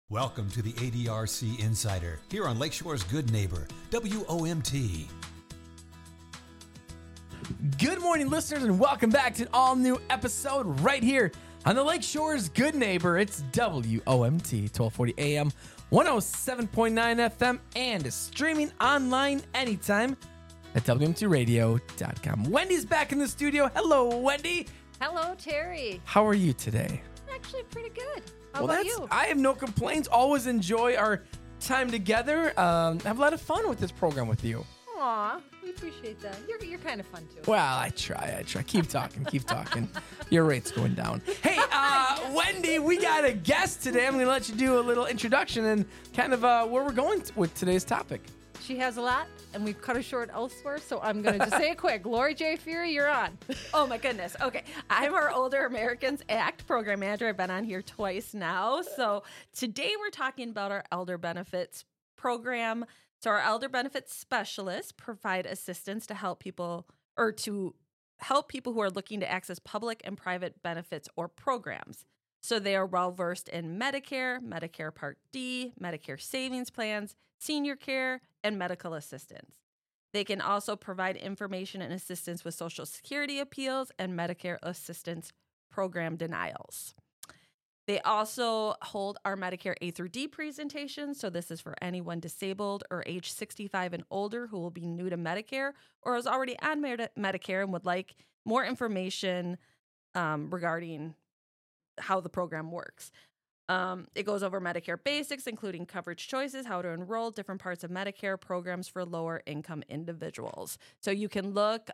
Welcome to the ADRC Insider, here on Lakeshore's Good Neighbor, WOMT. Good morning, listeners, and welcome back to an all-new episode right here on the Lakeshore's Good Neighbor. It's WOMT, 1240 AM, 107.9 FM, and streaming online anytime at WMTradio.com. Wendy's back in the studio. Hello, Wendy. Hello, Terry. How are you today? Actually, pretty good. How about you? I have no complaints. Always enjoy our time together. Have a lot of fun with this program with you. Aw, we appreciate that. You're kind of fun, too. Well, I try. Keep talking. Your rate's going down. Hey, Wendy, we got a guest today. I'm going to let you do a little introduction and kind of where we're going with today's topic. She has a lot, and we've cut her short elsewhere, so I'm going to just say it quick. Lori J. Fury, you're on. Oh, my goodness. Okay. I'm our Older Americans Act program manager. I've been on here twice now. So today we're talking about our elder benefits program. So our elder benefits specialists provide assistance to help people who are looking to access public and private benefits or programs. So they are well-versed in Medicare, Medicare Part D, Medicare savings plans, senior care, and medical assistance. They can also provide information and assistance with Social Security appeals and Medicare assistance program denials. They also hold our Medicare A through D presentation. So this is for anyone disabled or age 65 and older who will be new to Medicare or is already on Medicare and would like more information regarding how the program works. It goes over Medicare basics, including coverage choices, how to enroll, different parts of Medicare programs for lower income individuals. So you can look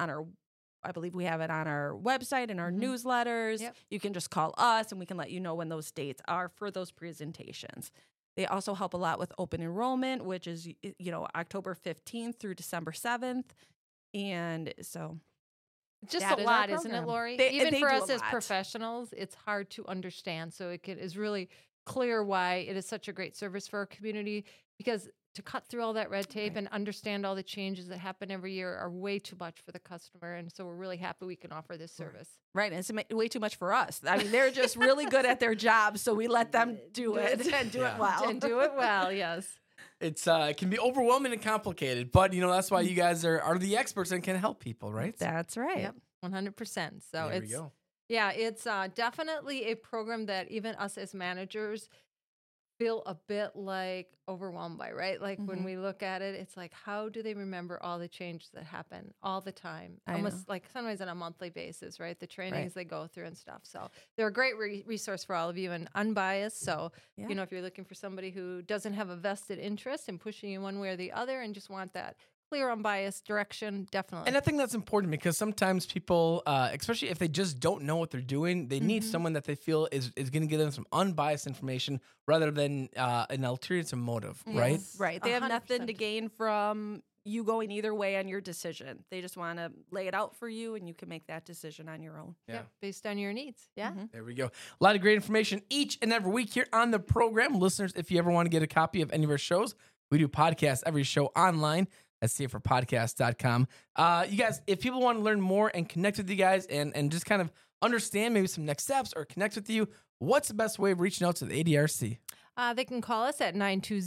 I believe we have it on our website and our newsletters. Yep. You can just call us and we can let you know when those dates are for those presentations. They also help a lot with open enrollment, which is, October 15th through December 7th. And so Just that a is lot, our isn't it, program. Lori? They Even for do us a as lot. professionals, it's hard to understand. So it is really clear why it is such a great service for our community, because to cut through all that red tape and understand all the changes that happen every year are way too much for the customer. And so we're really happy we can offer this service. Right, and it's way too much for us. I mean, they're just really good at their job, so we let them do it and do it well. And do it well, yes. It can be overwhelming and complicated, but that's why you guys are the experts and can help people, right? That's right. Yep, 100%. So There we go. Yeah, it's definitely a program that even us as managers feel a bit like overwhelmed by, right? Like when we look at it, it's like, how do they remember all the changes that happen all the time? Almost like sometimes on a monthly basis, right? The trainings they go through and stuff. So they're a great resource for all of you and unbiased. So, if you're looking for somebody who doesn't have a vested interest in pushing you one way or the other and just want that clear, unbiased direction, definitely. And I think that's important because sometimes people, especially if they just don't know what they're doing, they need someone that they feel is going to give them some unbiased information rather than an alternative motive, right? Right. They have 100%. nothing to gain from you going either way on your decision. They just want to lay it out for you, and you can make that decision on your own. Yeah. Based on your needs. Yeah. There we go. A lot of great information each and every week here on the program. Listeners, if you ever want to get a copy of any of our shows, we do podcasts every show online at saferpodcast.com. You guys, if people want to learn more and connect with you guys and just kind of understand maybe some next steps or connect with you, what's the best way of reaching out to the ADRC? They can call us at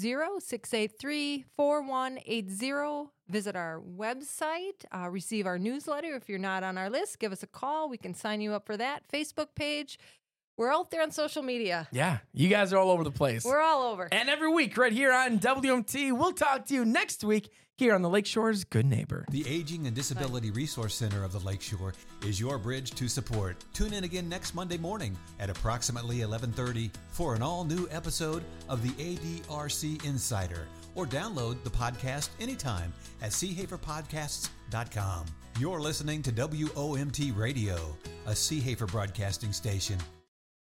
920-683-4180. Visit our website, receive our newsletter. If you're not on our list, give us a call. We can sign you up for that. Facebook page. We're out there on social media. Yeah, you guys are all over the place. We're all over. And every week right here on WMT, we'll talk to you next week here on the Lakeshore's Good Neighbor. The Aging and Disability Resource Center of the Lakeshore is your bridge to support. Tune in again next Monday morning at approximately 11:30 for an all-new episode of the ADRC Insider, or download the podcast anytime at seahaferpodcasts.com. You're listening to WOMT Radio, a Seahafer broadcasting station.